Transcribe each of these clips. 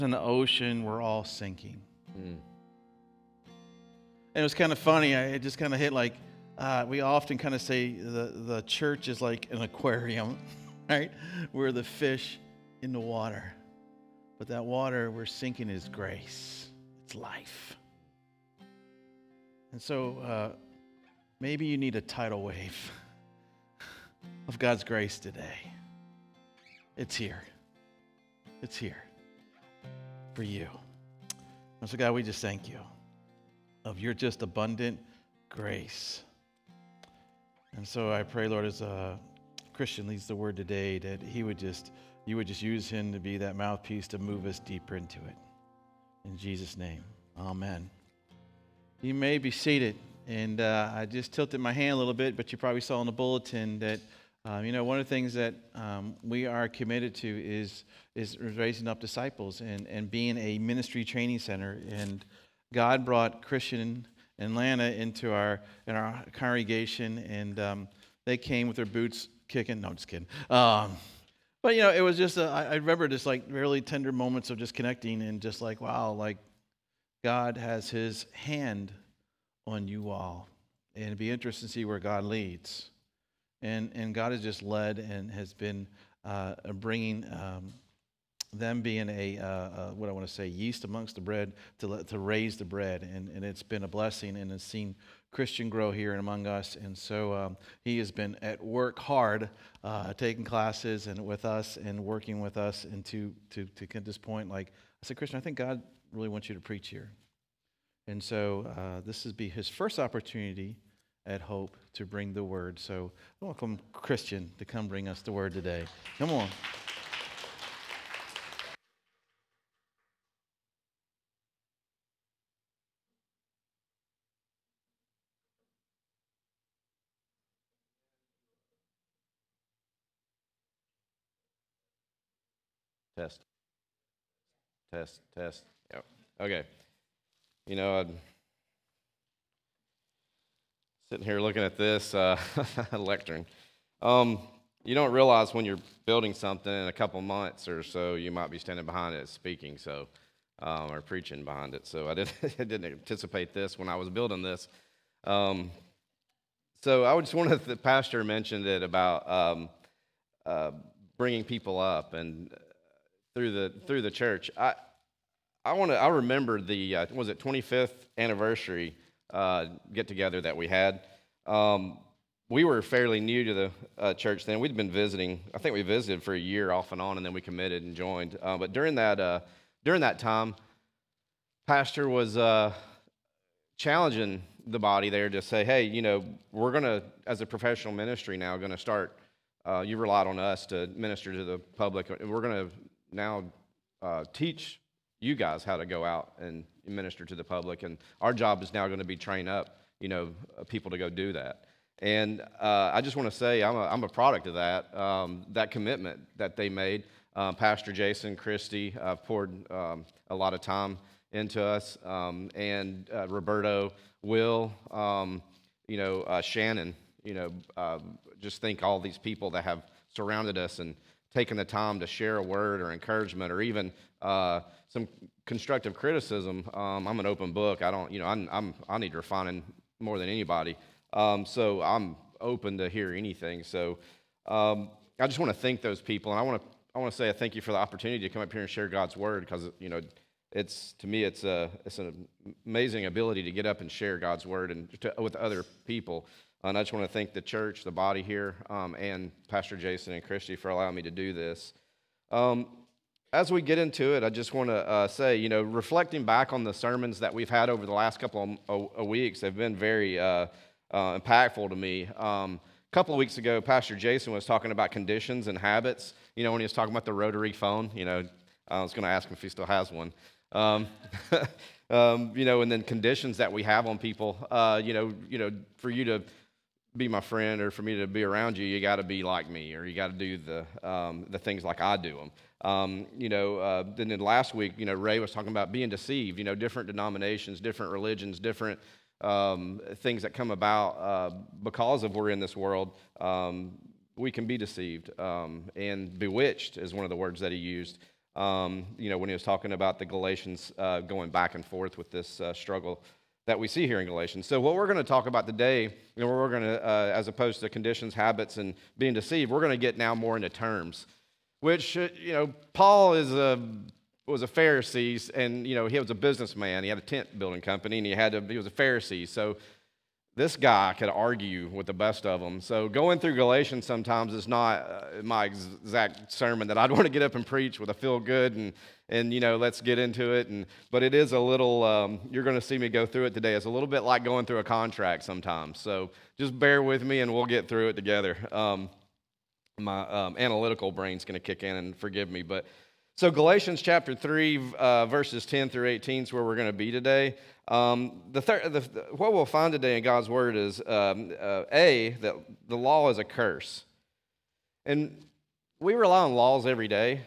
in the ocean, we're all sinking. Mm. And it was kind of funny. It just kind of hit like we often kind of say the church is like an aquarium, right? We're the fish in the water. But that water we're sinking is grace. It's life. And so maybe you need a tidal wave of God's grace today. It's here. It's here for you. And so, God, we just thank you of your just abundant grace. And so I pray, Lord, as Christian leads the word today, that you would just use him to be that mouthpiece to move us deeper into it. In Jesus' name, amen. You may be seated. And I just tilted my hand a little bit, but you probably saw in the bulletin that, one of the things that we are committed to is raising up disciples and being a ministry training center. And God brought Christian and Lana into our congregation, and they came with their boots kicking. No, I'm just kidding. But it was just I remember just like really tender moments of just connecting and just like, wow, like God has His hand on you all, and it'd be interesting to see where God leads. And God has just led and has been bringing them being what I want to say, yeast amongst the bread to raise the bread. And it's been a blessing, and it's seen Christian grow here and among us. And so he has been at work hard, taking classes and with us and working with us. And to get this point, like I said, Christian, I think God really wants you to preach here. And so this would be his first opportunity at Hope to bring the word. So welcome Christian to come bring us the word today. Come on. Test. Yep. Okay. I'm sitting here looking at this lectern. You don't realize when you're building something in a couple months or so, you might be standing behind it speaking, or preaching behind it. So I didn't anticipate this when I was building this. So I just wanted the pastor mentioned it about bringing people up and through the church. I remember the was it 25th anniversary get together that we had. We were fairly new to the church then. We'd been visiting. I think we visited for a year off and on, and then we committed and joined. But during that time, pastor was challenging the body there to say, hey, we're gonna, as a professional ministry now, gonna start. You relied on us to minister to the public, and we're gonna now teach you guys how to go out and minister to the public, and our job is now going to be train up, people to go do that. And I just want to say I'm a product of that commitment that they made. Pastor Jason, Christy poured a lot of time into us, and Roberto, Will, Shannon. Just think all these people that have surrounded us and taking the time to share a word or encouragement or even some constructive criticism. I'm an open book. I need refining more than anybody. So I'm open to hear anything. So I just want to thank those people, and I want to say a thank you for the opportunity to come up here and share God's word, because it's an amazing ability to get up and share God's word and with other people. And I just want to thank the church, the body here, and Pastor Jason and Christy for allowing me to do this. As we get into it, I just want to say, reflecting back on the sermons that we've had over the last couple of weeks, they've been very impactful to me. A couple of weeks ago, Pastor Jason was talking about conditions and habits. When he was talking about the rotary phone, I was going to ask him if he still has one. And then conditions that we have on people. For you to be my friend or for me to be around you, you got to be like me, or you got to do the things like I do them. Then last week, Ray was talking about being deceived. Different denominations, different religions, different things that come about because of we're in this world. We can be deceived, and bewitched is one of the words that he used. When he was talking about the Galatians going back and forth with this struggle that we see here in Galatians. So what we're going to talk about today, we're going to, as opposed to conditions, habits, and being deceived, we're going to get now more into terms, which, Paul was a Pharisee, and, he was a businessman. He had a tent building company, and he was a Pharisee. So this guy could argue with the best of them. So going through Galatians sometimes is not my exact sermon that I'd want to get up and preach with a feel good and let's get into it. But it is a little, you're going to see me go through it today. It's a little bit like going through a contract sometimes. So just bear with me and we'll get through it together. My analytical brain's going to kick in and forgive me. So Galatians chapter 3, verses 10 through 18 is where we're going to be today. What we'll find today in God's Word is, that the law is a curse. And we rely on laws every day.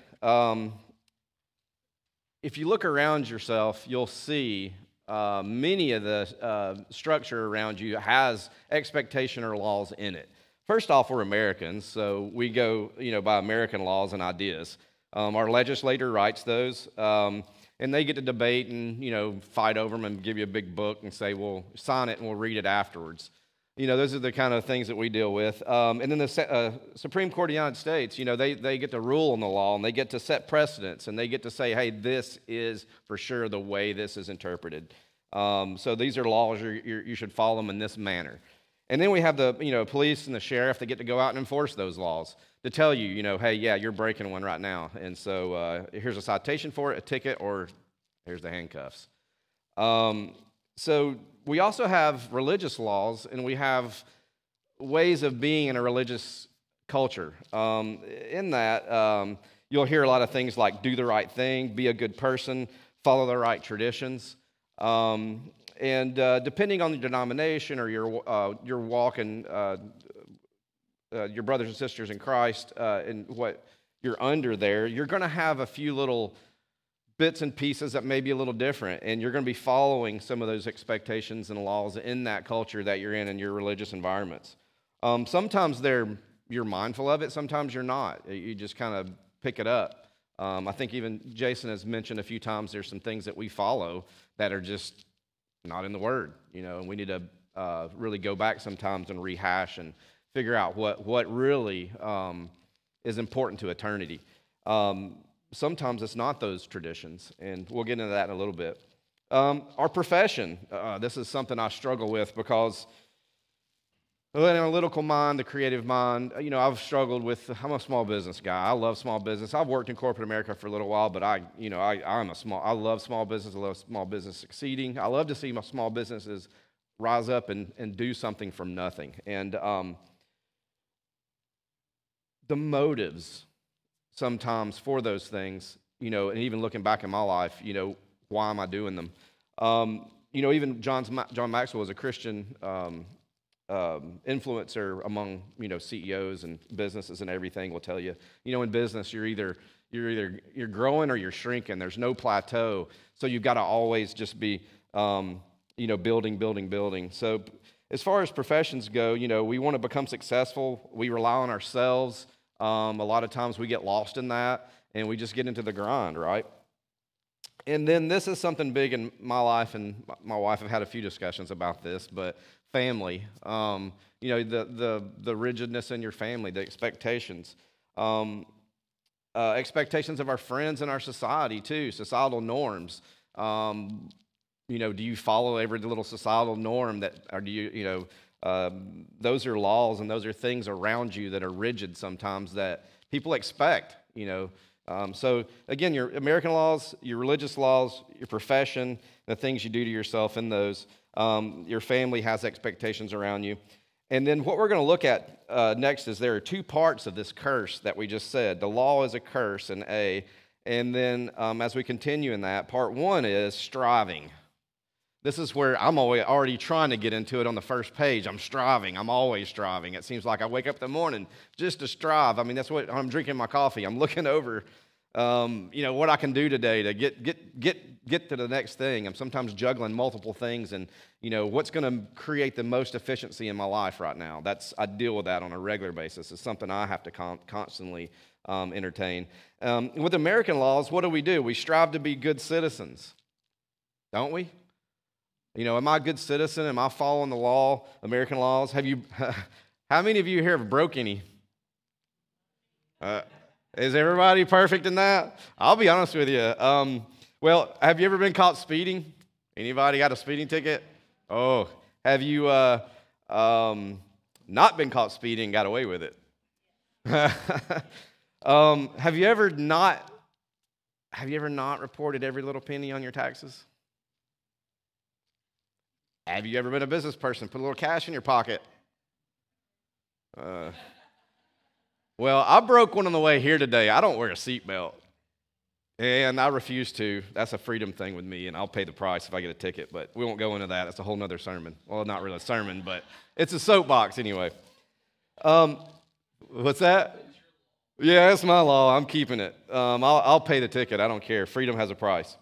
If you look around yourself, you'll see many of the structure around you has expectation or laws in it. First off, we're Americans, so we go, by American laws and ideas. Our legislator writes those, and they get to debate and, fight over them and give you a big book and say, well, sign it and we'll read it afterwards. Those are the kind of things that we deal with. And then the Supreme Court of the United States, they get to rule on the law and they get to set precedents and they get to say, hey, this is for sure the way this is interpreted. So these are laws, you should follow them in this manner. And then we have the, police and the sheriff that get to go out and enforce those laws to tell you, hey, yeah, you're breaking one right now. And so here's a citation for it, a ticket, or here's the handcuffs. So we also have religious laws, and we have ways of being in a religious culture. In that, you'll hear a lot of things like do the right thing, be a good person, follow the right traditions. And depending on the denomination or your walk and your brothers and sisters in Christ and what you're under there, you're going to have a few little bits and pieces that may be a little different, and you're going to be following some of those expectations and laws in that culture that you're in your religious environments. Sometimes you're mindful of it, sometimes you're not. You just kind of pick it up. I think even Jason has mentioned a few times there's some things that we follow that are just not in the Word, and we need to really go back sometimes and rehash and figure out what really is important to eternity. Sometimes it's not those traditions, and we'll get into that in a little bit. Our profession, this is something I struggle with because the analytical mind, the creative mind, I've struggled with, I'm a small business guy. I love small business. I've worked in corporate America for a little while, but I love small business. I love small business succeeding. I love to see my small businesses rise up and do something from nothing. And the motives sometimes for those things, and even looking back in my life, why am I doing them? Even John Maxwell was a Christian influencer among CEOs and businesses and everything will tell you, in business you're growing or you're shrinking. There's no plateau, so you've got to always just be building. So as far as professions go, we want to become successful. We rely on ourselves. A lot of times we get lost in that and we just get into the grind, right? And then this is something big in my life, and my wife have had a few discussions about this, but family, the rigidness in your family, the expectations, expectations of our friends and our society too, societal norms. Do you follow every little societal norm or do you, those are laws and those are things around you that are rigid sometimes that people expect, So again, your American laws, your religious laws, your profession, the things you do to yourself in those, your family has expectations around you. And then what we're going to look at next is there are two parts of this curse that we just said. The law is a curse in A. And then as we continue in that, part one is striving. This is where I'm already trying to get into it on the first page. I'm striving. I'm always striving. It seems like I wake up in the morning just to strive. I mean, that's what I'm drinking my coffee. I'm looking over, what I can do today to get to the next thing. I'm sometimes juggling multiple things, and what's going to create the most efficiency in my life right now. I deal with that on a regular basis. It's something I have to constantly entertain. With American laws, what do? We strive to be good citizens, don't we? Am I a good citizen? Am I following the law, American laws? How many of you here have broke any? Is everybody perfect in that? I'll be honest with you. Well, have you ever been caught speeding? Anybody got a speeding ticket? Oh, have you not been caught speeding and got away with it? Have you ever not reported every little penny on your taxes? Have you ever been a business person, put a little cash in your pocket? Well, I broke one on the way here today. I don't wear a seatbelt, and I refuse to. That's a freedom thing with me, and I'll pay the price if I get a ticket, but we won't go into that. That's a whole nother sermon. Well, not really a sermon, but it's a soapbox anyway. What's that? Yeah, that's my law. I'm keeping it. I'll pay the ticket. I don't care. Freedom has a price.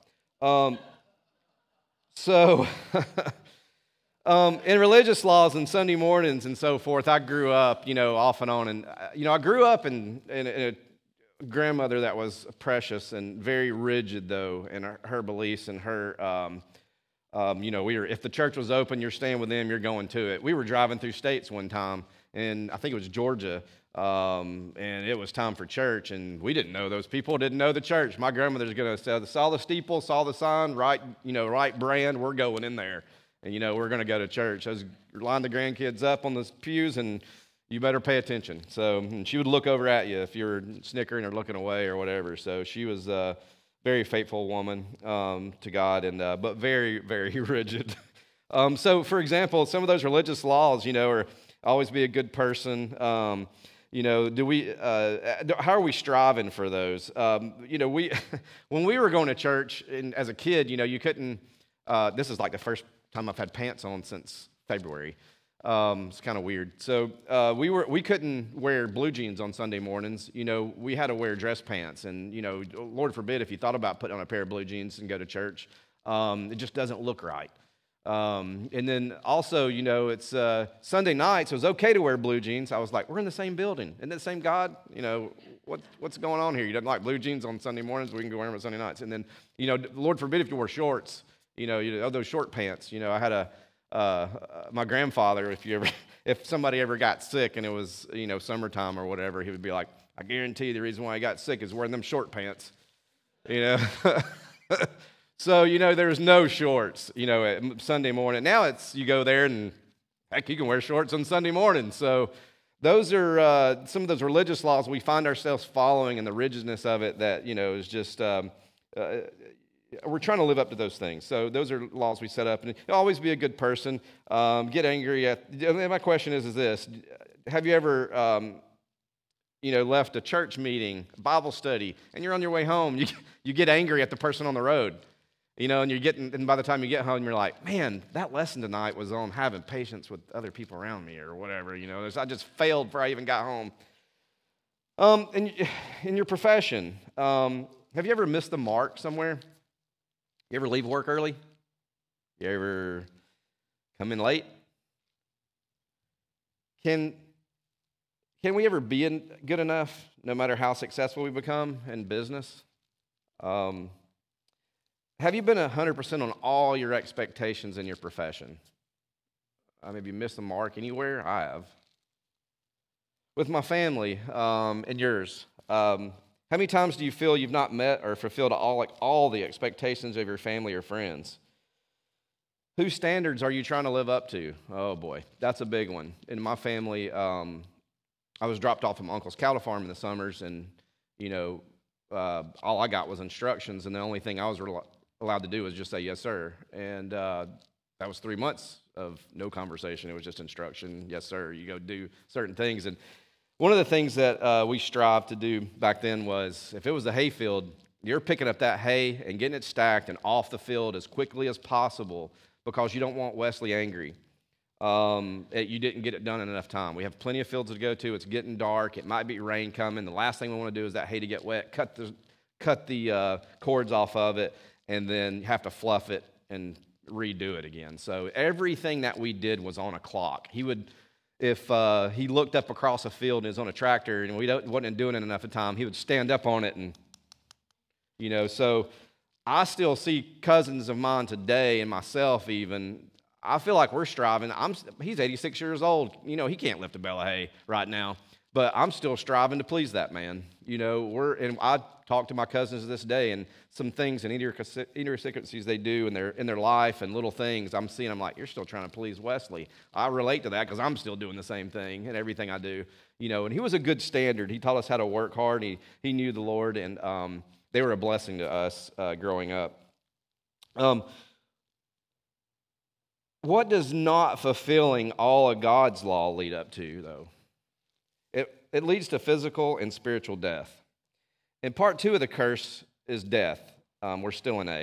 In religious laws and Sunday mornings and so forth, I grew up, off and on. And, I grew up in a grandmother that was precious and very rigid, though, in her beliefs and her, if the church was open, you're staying with them, you're going to it. We were driving through states one time, and I think it was Georgia, and it was time for church, and we didn't know those people, didn't know the church. My grandmother's going to say, saw the steeple, saw the sign, right brand, we're going in there. And, we're going to go to church. I was lining the grandkids up on the pews, and you better pay attention. So, and she would look over at you if you were snickering or looking away or whatever. So she was a very faithful woman to God, but very, very rigid. So, for example, some of those religious laws, are always be a good person. How are we striving for those? When we were going to church and as a kid, you couldn't, this is like the first time I've had pants on since February. It's kind of weird. So we couldn't wear blue jeans on Sunday mornings. We had to wear dress pants. And, Lord forbid if you thought about putting on a pair of blue jeans and go to church. It just doesn't look right. And then also, it's Sunday night, so it was okay to wear blue jeans. I was like, we're in the same building. Isn't it the same God? What's going on here? You don't like blue jeans on Sunday mornings? We can go wear them on Sunday nights. And then, Lord forbid if you wear shorts. Those short pants. I had my grandfather. If somebody ever got sick and it was summertime or whatever, he would be like, I guarantee you the reason why he got sick is wearing them short pants. So there's no shorts. At Sunday morning. Now you go there and heck, you can wear shorts on Sunday morning. So those are some of those religious laws we find ourselves following, and the rigidness of it that is just. We're trying to live up to those things. So those are laws we set up. And always be a good person. Get angry at... My question is this. Have you ever, left a church meeting, Bible study, and you're on your way home, you get angry at the person on the road, and by the time you get home, you're like, man, that lesson tonight was on having patience with other people around me or whatever, I just failed before I even got home. In your profession, have you ever missed the mark somewhere? You ever leave work early? You ever come in late? Can we ever be good enough, no matter how successful we become in business? Have you been 100% on all your expectations in your profession? Have you missed the mark anywhere? I have. With my family and yours, how many times do you feel you've not met or fulfilled all the expectations of your family or friends? Whose standards are you trying to live up to? Oh, boy, that's a big one. In my family, I was dropped off from Uncle's cattle farm in the summers, and, all I got was instructions, and the only thing I was allowed to do was just say, yes, sir. And that was 3 months of no conversation. It was just instruction, yes, sir. You go do certain things. And one of the things that we strived to do back then was, if it was a hay field, you're picking up that hay and getting it stacked and off the field as quickly as possible because you don't want Wesley angry. You didn't get it done in enough time. We have plenty of fields to go to. It's getting dark. It might be rain coming. The last thing we want to do is that hay to get wet, cut the cords off of it, and then have to fluff it and redo it again. So everything that we did was on a clock. He would, if he looked up across a field and was on a tractor and we wasn't doing it enough of the time, he would stand up on it and, so I still see cousins of mine today and myself even. I feel like we're striving. He's 86 years old. He can't lift a bale of hay right now, but I'm still striving to please that man. And I talk to my cousins this day, and some things and idiosyncrasies they do in their life and little things. I'm seeing. I'm like, you're still trying to please Wesley. I relate to that because I'm still doing the same thing in everything I do. And he was a good standard. He taught us how to work hard. He knew the Lord, and they were a blessing to us growing up. What does not fulfilling all of God's law lead up to, though? It leads to physical and spiritual death. And part 2 of the curse is death. We're still in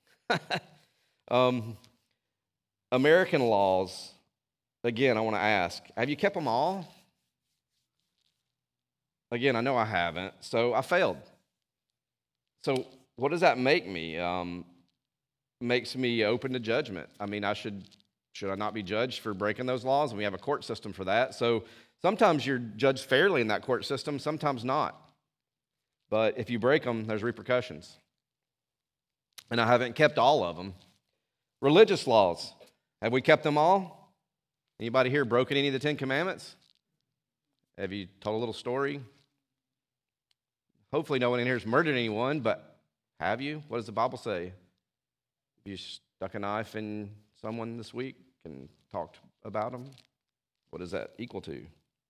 A. American laws, again, I want to ask, have you kept them all? Again, I know I haven't, so I failed. So what does that make me? Makes me open to judgment. I mean, should I not be judged for breaking those laws? And we have a court system for that. So sometimes you're judged fairly in that court system, sometimes not. But if you break them, there's repercussions. And I haven't kept all of them. Religious laws, have we kept them all? Anybody here broken any of the 10 Commandments? Have you told a little story? Hopefully no one in here has murdered anyone, but have you? What does the Bible say? Have you stuck a knife in someone this week and talked about them? What is that equal to?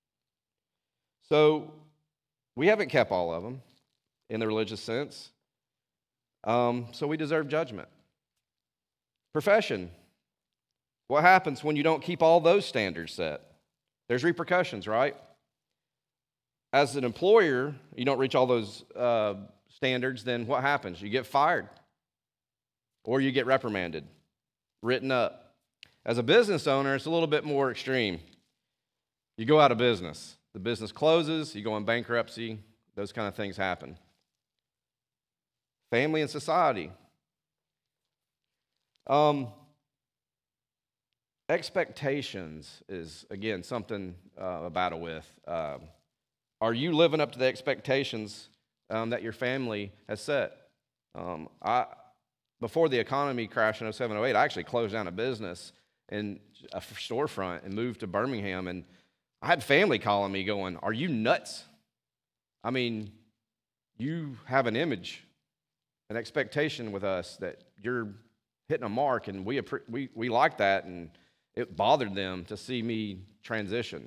So we haven't kept all of them in the religious sense. So we deserve judgment. Profession. What happens when you don't keep all those standards set? There's repercussions, right? As an employer, you don't reach all those standards, then what happens? You get fired or you get reprimanded, written up. As a business owner, it's a little bit more extreme. You go out of business. The business closes, you go in bankruptcy, those kind of things happen. Family and society. Expectations is, again, something a battle with. Are you living up to the expectations that your family has set? Before the economy crashed in 07, 08, I actually closed down a business and a storefront and moved to Birmingham, and I had family calling me going, are you nuts? I mean, you have an image, an expectation with us that you're hitting a mark, and we like that, and it bothered them to see me transition.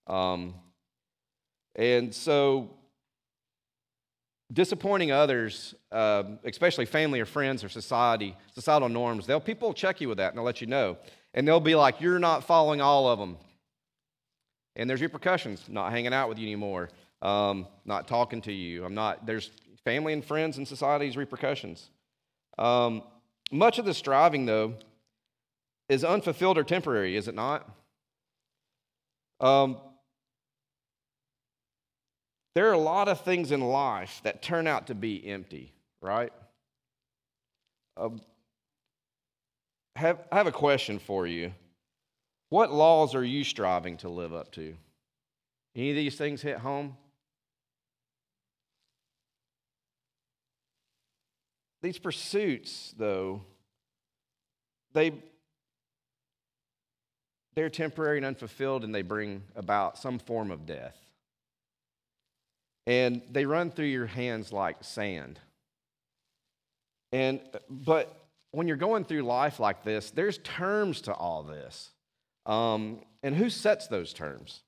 And so disappointing others, especially family or friends or societal norms, people will check you with that, and they'll let you know. And they'll be like, you're not following all of them. And there's repercussions, not hanging out with you anymore, not talking to you. There's family and friends and society's repercussions. Much of the striving, though, is unfulfilled or temporary, is it not? There are a lot of things in life that turn out to be empty, right? I have a question for you. What laws are you striving to live up to? Any of these things hit home? These pursuits, though, they're temporary and unfulfilled, and they bring about some form of death. And they run through your hands like sand. But when you're going through life like this, there's terms to all this. And who sets those terms?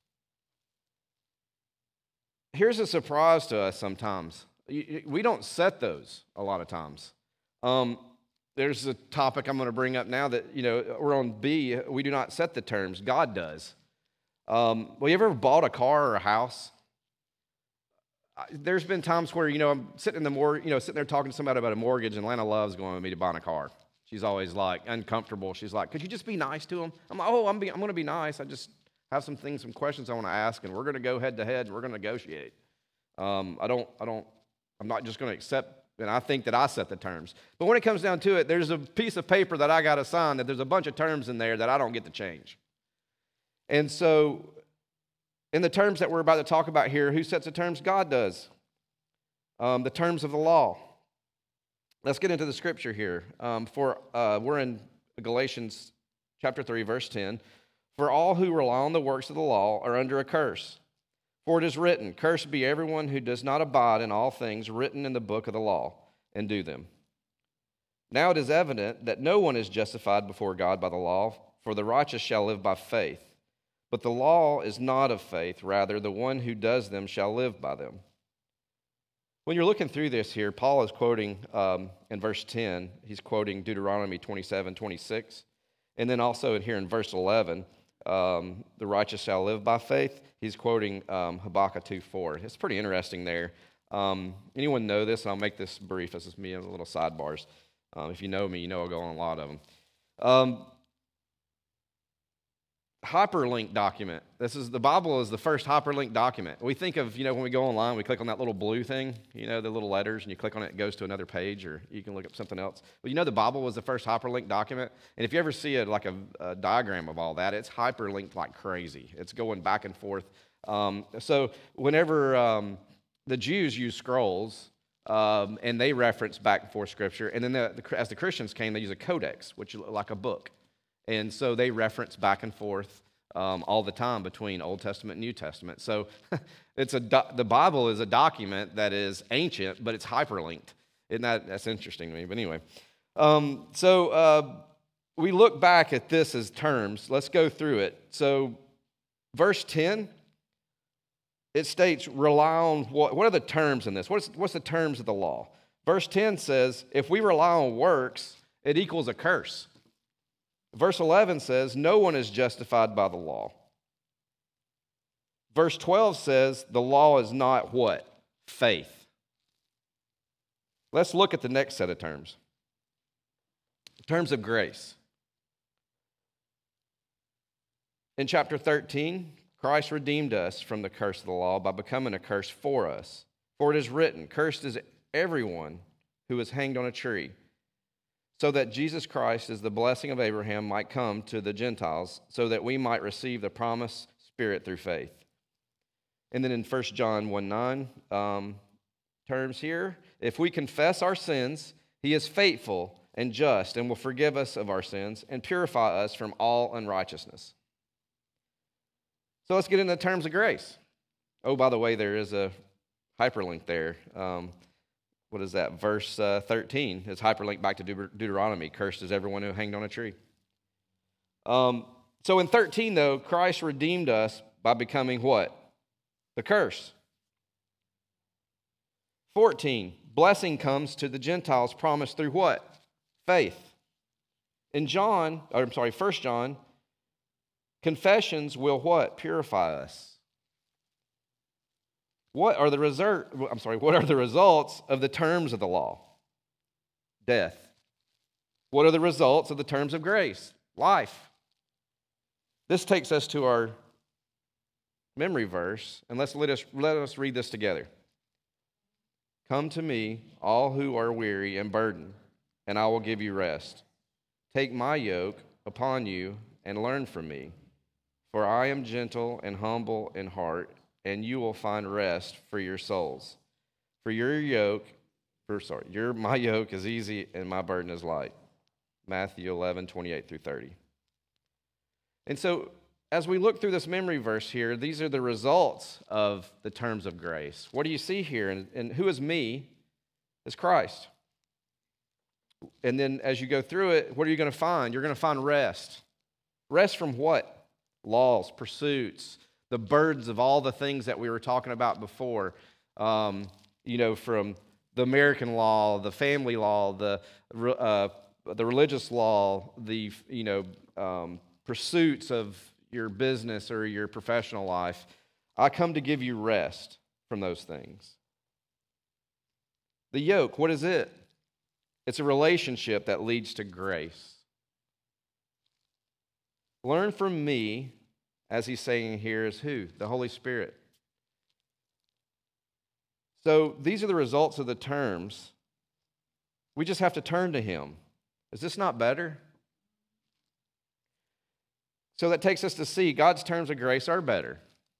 Here's a surprise to us sometimes. We don't set those a lot of times. There's a topic I'm going to bring up now that, we're on B. We do not set the terms. God does. Well, you ever bought a car or a house? There's been times where, I'm sitting sitting there talking to somebody about a mortgage, and Lana loves going with me to buy a car. She's always like uncomfortable. She's like, could you just be nice to him? I'm like, I'm going to be nice. I just have some questions I want to ask, and we're going to go head to head, and we're going to negotiate. I'm not just going to accept and I think that I set the terms. But when it comes down to it, there's a piece of paper that I got to sign that there's a bunch of terms in there that I don't get to change. And so, in the terms that we're about to talk about here, who sets the terms? God does. The terms of the law. Let's get into the scripture here. We're in Galatians chapter 3, verse 10. For all who rely on the works of the law are under a curse. For it is written, cursed be everyone who does not abide in all things written in the book of the law and do them. Now it is evident that no one is justified before God by the law, for the righteous shall live by faith. But the law is not of faith, rather the one who does them shall live by them. When you're looking through this here, Paul is quoting in verse 10, he's quoting Deuteronomy 27:26. And then also here in verse 11, the righteous shall live by faith. He's quoting Habakkuk 2:4. It's pretty interesting there. Anyone know this? And I'll make this brief. This is me in little sidebars. If you know me, you know I'll go on a lot of them. Hyperlink document. The Bible is the first hyperlink document. We think of, when we go online, we click on that little blue thing, the little letters, and you click on it, it goes to another page, or you can look up something else. Well, the Bible was the first hyperlink document, and if you ever see a diagram of all that, it's hyperlinked like crazy. It's going back and forth. So whenever the Jews use scrolls, and they reference back and forth scripture, and then as the Christians came, they use a codex, which is like a book. And so they reference back and forth all the time between Old Testament and New Testament. So the Bible is a document that is ancient, but it's hyperlinked. That's interesting to me. But anyway, we look back at this as terms. Let's go through it. So verse 10, it states, rely on what are the terms in this? What's the terms of the law? Verse 10 says, if we rely on works, it equals a curse. Verse 11 says, no one is justified by the law. Verse 12 says, the law is not what? Faith. Let's look at the next set of terms. Terms of grace. In chapter 13, Christ redeemed us from the curse of the law by becoming a curse for us. For it is written, cursed is everyone who is hanged on a tree, so that Jesus Christ, as the blessing of Abraham, might come to the Gentiles, so that we might receive the promised Spirit through faith. And then in 1 John 1:9, terms here, if we confess our sins, he is faithful and just and will forgive us of our sins and purify us from all unrighteousness. So let's get into the terms of grace. Oh, by the way, there is a hyperlink there. What is that? Verse 13 is hyperlinked back to Deuteronomy. Cursed is everyone who hanged on a tree. So in 13, though, Christ redeemed us by becoming what? The curse. 14, blessing comes to the Gentiles promised through what? Faith. In 1 John, confessions will what? Purify us. What are the results of the terms of the law? Death. What are the results of the terms of grace? Life. This takes us to our memory verse, and let us read this together. Come to me, all who are weary and burdened, and I will give you rest. Take my yoke upon you and learn from me, for I am gentle and humble in heart, and you will find rest for your souls. For my yoke is easy and my burden is light. Matthew 11:28-30. And so, as we look through this memory verse here, these are the results of the terms of grace. What do you see here? And who is me? Is Christ. And then as you go through it, what are you going to find? You're going to find rest. Rest from what? Laws, pursuits, the burdens of all the things that we were talking about before, from the American law, the family law, the religious law, the pursuits of your business or your professional life. I come to give you rest from those things. The yoke, what is it? It's a relationship that leads to grace. Learn from me, as he's saying here, is who? The Holy Spirit. So these are the results of the terms We just have to turn to him. Is this not better? So that takes us to see God's terms of grace are better.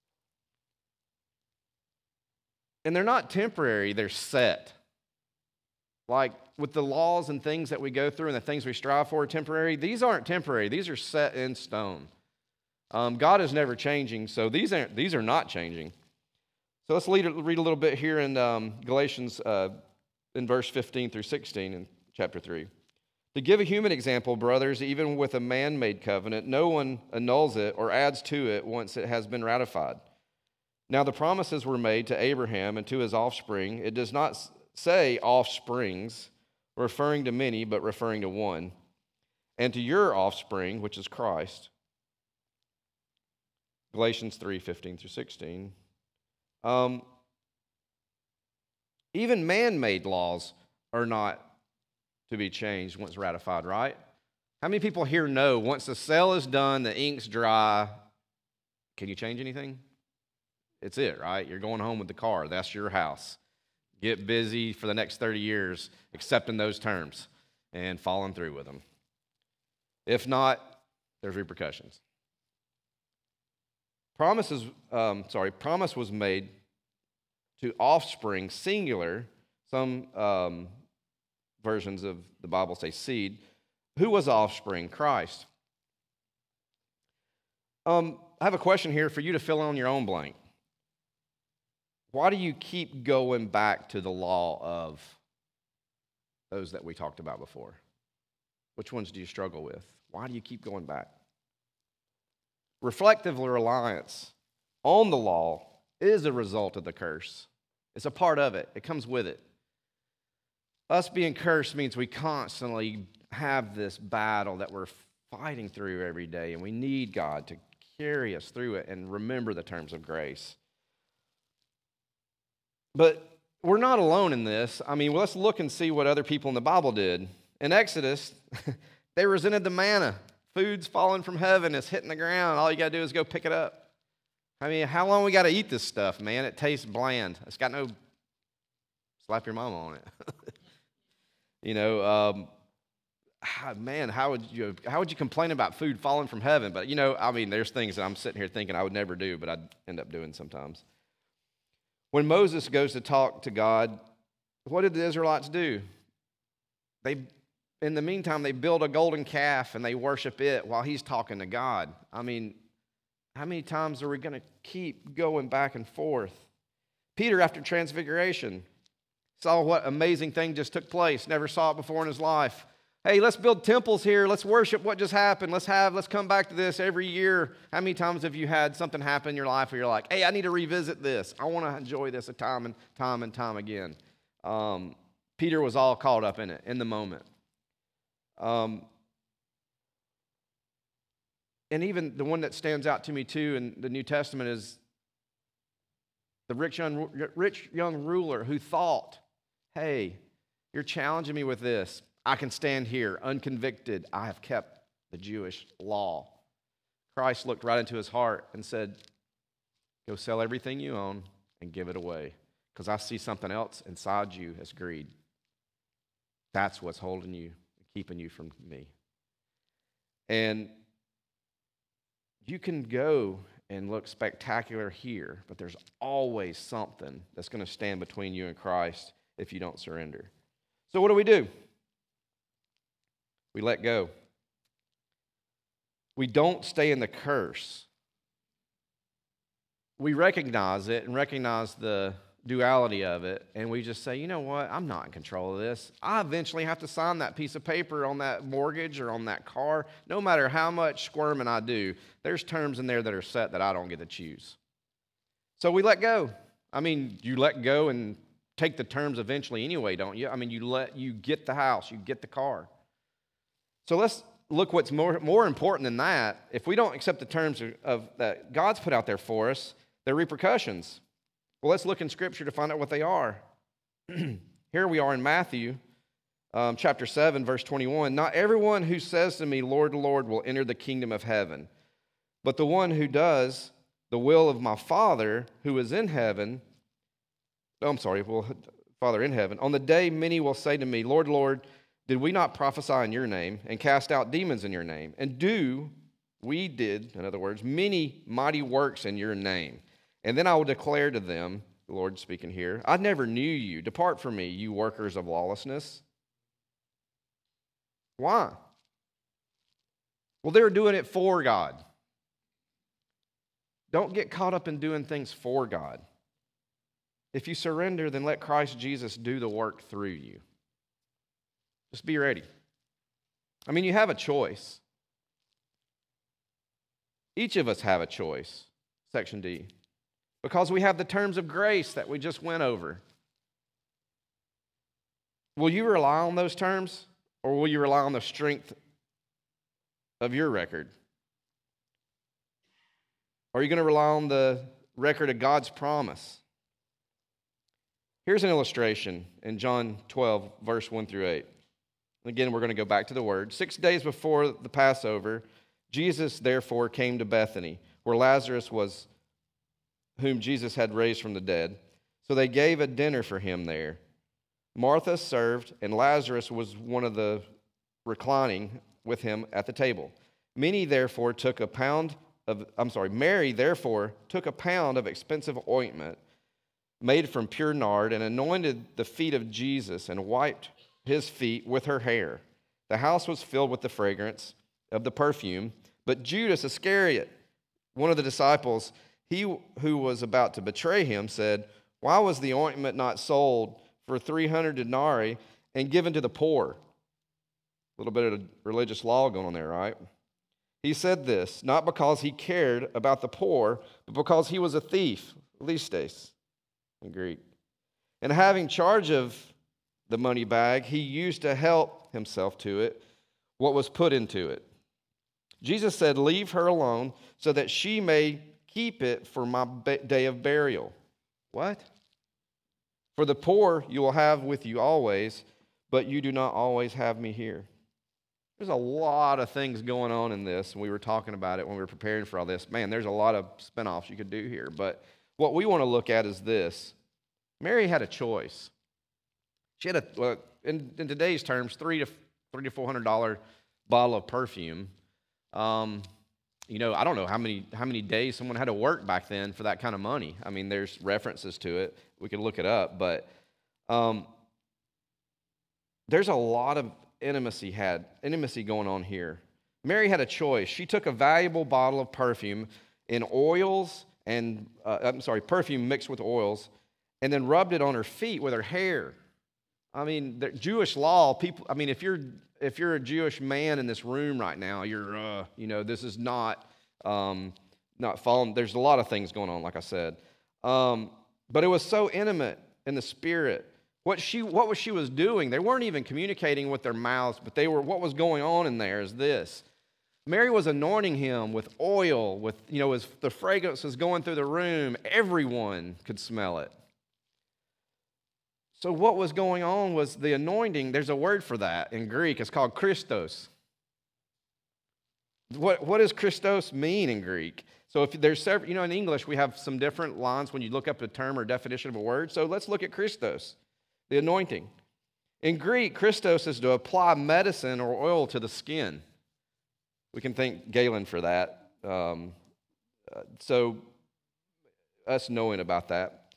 And they're not temporary, they're set. Like with the laws and things that we go through and the things we strive for are temporary, these aren't temporary, these are set in stone. God is never changing, so these are not changing. So let's read a little bit here in Galatians in verse 15 through 16 in chapter 3. To give a human example, brothers, even with a man-made covenant, no one annuls it or adds to it once it has been ratified. Now the promises were made to Abraham and to his offspring. It does not say offsprings, referring to many, but referring to one, and to your offspring, which is Christ. Galatians 3, 15 through 16. Even man-made laws are not to be changed once ratified, right? How many people here know once the sale is done, the ink's dry, can you change anything? It's it, right? You're going home with the car. That's your house. Get busy for the next 30 years accepting those terms and following through with them. If not, there's repercussions. Promise was made to offspring, singular. Some versions of the Bible say seed. Who was offspring? Christ. I have a question here for you to fill in your own blank. Why do you keep going back to the law of those that we talked about before? Which ones do you struggle with? Why do you keep going back? Reflective reliance on the law is a result of the curse. It's a part of it. It comes with it. Us being cursed means we constantly have this battle that we're fighting through every day, and we need God to carry us through it and remember the terms of grace. But we're not alone in this. I mean, let's look and see what other people in the Bible did. In Exodus, they resented the manna. Food's falling from heaven. It's hitting the ground. All you got to do is go pick it up. I mean, how long we got to eat this stuff, man? It tastes bland. It's got no slap your mama on it. You know, man, how would you complain about food falling from heaven? But, you know, I mean, there's things that I'm sitting here thinking I would never do, but I'd end up doing sometimes. When Moses goes to talk to God, what did the Israelites do? In the meantime, they build a golden calf and they worship it while he's talking to God. I mean, how many times are we going to keep going back and forth? Peter, after transfiguration, saw what amazing thing just took place, never saw it before in his life. Hey, let's build temples here. Let's worship what just happened. Let's come back to this every year. How many times have you had something happen in your life where you're like, hey, I need to revisit this. I want to enjoy this time and time again. Peter was all caught up in it, in the moment. And even the one that stands out to me too in the New Testament is the rich young ruler who thought, hey, you're challenging me with this. I can stand here unconvicted. I have kept the Jewish law. Christ looked right into his heart and said, go sell everything you own and give it away, because I see something else inside you as greed. That's what's holding you, keeping you from me. And you can go and look spectacular here, but there's always something that's going to stand between you and Christ if you don't surrender. So what do? We let go. We don't stay in the curse. We recognize it and recognize the duality of it, and we just say, you know what, I'm not in control of this. I eventually have to sign that piece of paper on that mortgage or on that car. No matter how much squirming I do, there's terms in there that are set that I don't get to choose. So we let go. I mean, you let go and take the terms eventually anyway, don't you? I mean, you get the house, you get the car. So let's look what's more important than that. If we don't accept the terms of that God's put out there for us, there are repercussions. Well, let's look in Scripture to find out what they are. Here we are in Matthew chapter 7, verse 21. Not everyone who says to me, Lord, Lord, will enter the kingdom of heaven, but the one who does the will of my Father who is in heaven. Oh, I'm sorry. Well, Father in heaven. On the day many will say to me, Lord, Lord, did we not prophesy in your name and cast out demons in your name? And we did, in other words, many mighty works in your name. And then I will declare to them, the Lord speaking here, I never knew you. Depart from me, you workers of lawlessness. Why? Well, they were doing it for God. Don't get caught up in doing things for God. If you surrender, then let Christ Jesus do the work through you. Just be ready. I mean, you have a choice. Each of us have a choice, section D, because we have the terms of grace that we just went over. Will you rely on those terms, or will you rely on the strength of your record? Are you going to rely on the record of God's promise? Here's an illustration in John 12, verse 1 through 8. Again, we're going to go back to the word. 6 days before the Passover, Jesus therefore came to Bethany, where Lazarus was, whom Jesus had raised from the dead. So they gave a dinner for him there. Martha served, and Lazarus was one of the reclining with him at the table. Mary therefore took a pound of expensive ointment made from pure nard, and anointed the feet of Jesus, and wiped his feet with her hair. The house was filled with the fragrance of the perfume. But Judas Iscariot, one of the disciples, he who was about to betray him, said, Why was the ointment not sold for 300 denarii and given to the poor? A little bit of religious law going on there, right? He said this, not because he cared about the poor, but because he was a thief, listes in Greek. And having charge of the money bag, he used to help himself to it, what was put into it. Jesus said, Leave her alone, so that she may keep it for my day of burial. What? For the poor you will have with you always, but you do not always have me here. There's a lot of things going on in this, and we were talking about it when we were preparing for all this. Man, there's a lot of spinoffs you could do here, but what we want to look at is this. Mary had a choice. She had in today's terms, $300 to $400 bottle of perfume. I don't know how many days someone had to work back then for that kind of money. I mean, there's references to it. We can look it up, but there's a lot of intimacy going on here. Mary had a choice. She took a valuable bottle of perfume in oils and perfume mixed with oils, and then rubbed it on her feet with her hair. I mean, the Jewish law, people. I mean, if you're a Jewish man in this room right now, this is not following. There's a lot of things going on, like I said, but it was so intimate in the spirit. What she was doing, they weren't even communicating with their mouths, but what was going on in there is this. Mary was anointing him with oil, as the fragrance was going through the room, everyone could smell it. So what was going on was the anointing. There's a word for that in Greek. It's called Christos. What does Christos mean in Greek? So if there's several, in English we have some different lines when you look up a term or definition of a word. So let's look at Christos, the anointing. In Greek, Christos is to apply medicine or oil to the skin. We can thank Galen for that. So us knowing about that.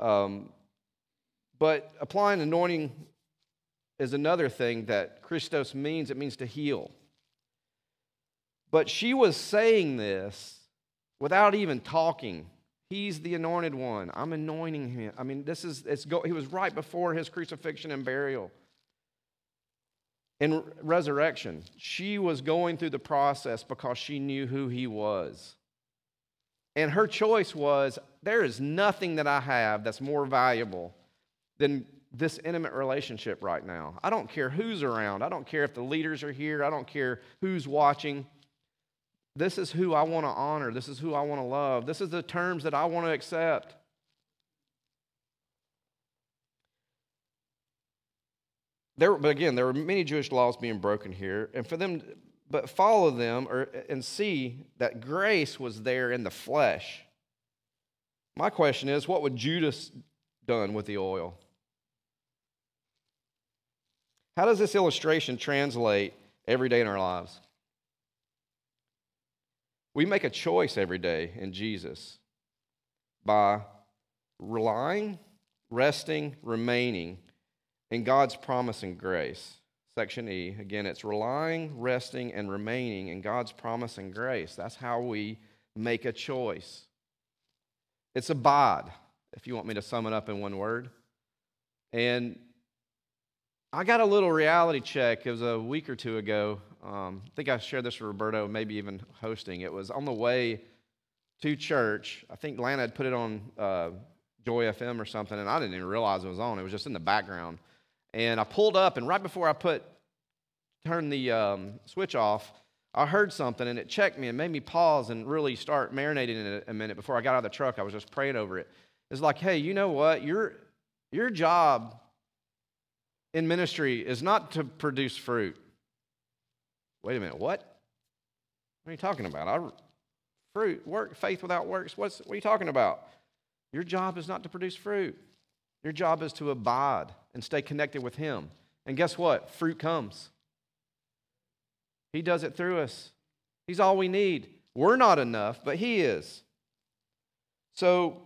But applying anointing is another thing that Christos means. It means to heal. But she was saying this without even talking. He's the anointed one. I'm anointing him. I mean, he was right before his crucifixion and burial. In resurrection, she was going through the process because she knew who he was. And her choice was, there is nothing that I have that's more valuable than this intimate relationship right now. I don't care who's around. I don't care if the leaders are here. I don't care who's watching. This is who I want to honor. This is who I want to love. This is the terms that I want to accept. But again, there were many Jewish laws being broken here, and for them, but follow them and see that grace was there in the flesh. My question is, what would Judas done with the oil? How does this illustration translate every day in our lives? We make a choice every day in Jesus by relying, resting, remaining in God's promise and grace. Section E, again, it's relying, resting, and remaining in God's promise and grace. That's how we make a choice. It's abide, if you want me to sum it up in one word. And I got a little reality check. It was a week or two ago. I think I shared this with Roberto, maybe even hosting. It was on the way to church. I think Lana had put it on Joy FM or something, and I didn't even realize it was on. It was just in the background. And I pulled up, and right before I turned the switch off, I heard something, and it checked me and made me pause and really start marinating in it a minute. Before I got out of the truck, I was just praying over it. It's like, hey, you know what? Your job in ministry is not to produce fruit. Wait a minute, what? What are you talking about? Fruit, work, faith without works. What are you talking about? Your job is not to produce fruit. Your job is to abide and stay connected with Him. And guess what? Fruit comes. He does it through us. He's all we need. We're not enough, but He is. So,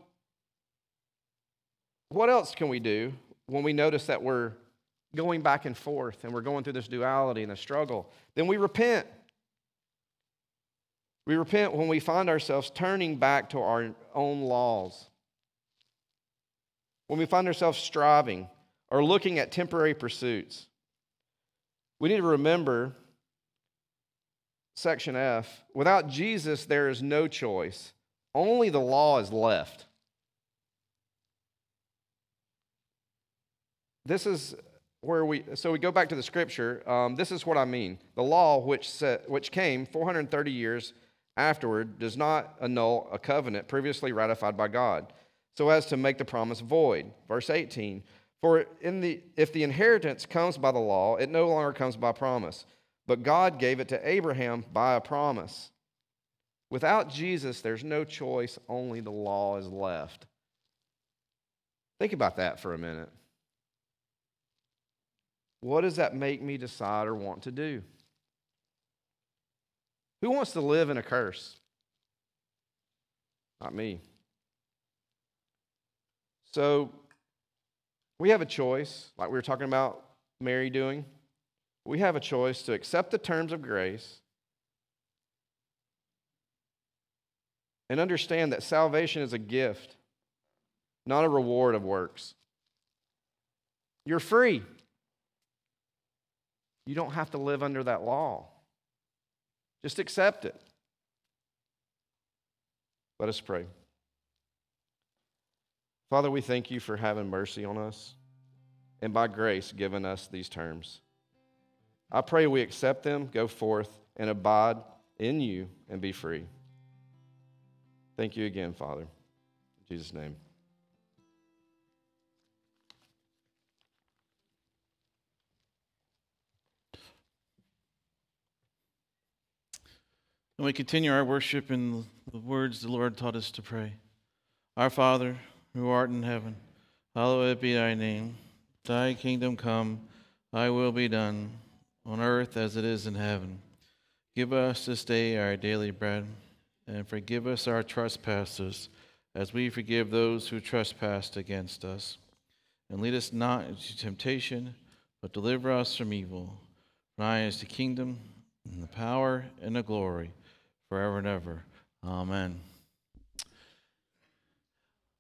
what else can we do when we notice that we're going back and forth and we're going through this duality and a struggle? Then we repent. We repent when we find ourselves turning back to our own laws. When we find ourselves striving or looking at temporary pursuits. We need to remember, section F, without Jesus there is no choice. Only the law is left. This is where we go back to the scripture. This is what I mean. The law, which came 430 years afterward, does not annul a covenant previously ratified by God, so as to make the promise void. Verse 18, for if the inheritance comes by the law, it no longer comes by promise, but God gave it to Abraham by a promise. Without Jesus, there's no choice, only the law is left. Think about that for a minute. What does that make me decide or want to do? Who wants to live in a curse? Not me. So, we have a choice, like we were talking about Mary doing. We have a choice to accept the terms of grace and understand that salvation is a gift, not a reward of works. You're free. You don't have to live under that law. Just accept it. Let us pray. Father, we thank you for having mercy on us and by grace given us these terms. I pray we accept them, go forth, and abide in you and be free. Thank you again, Father. In Jesus' name. And we continue our worship in the words the Lord taught us to pray. Our Father, who art in heaven, hallowed be thy name. Thy kingdom come, thy will be done, on earth as it is in heaven. Give us this day our daily bread, and forgive us our trespasses, as we forgive those who trespass against us. And lead us not into temptation, but deliver us from evil. For thine is the kingdom, and the power, and the glory, forever and ever. Amen.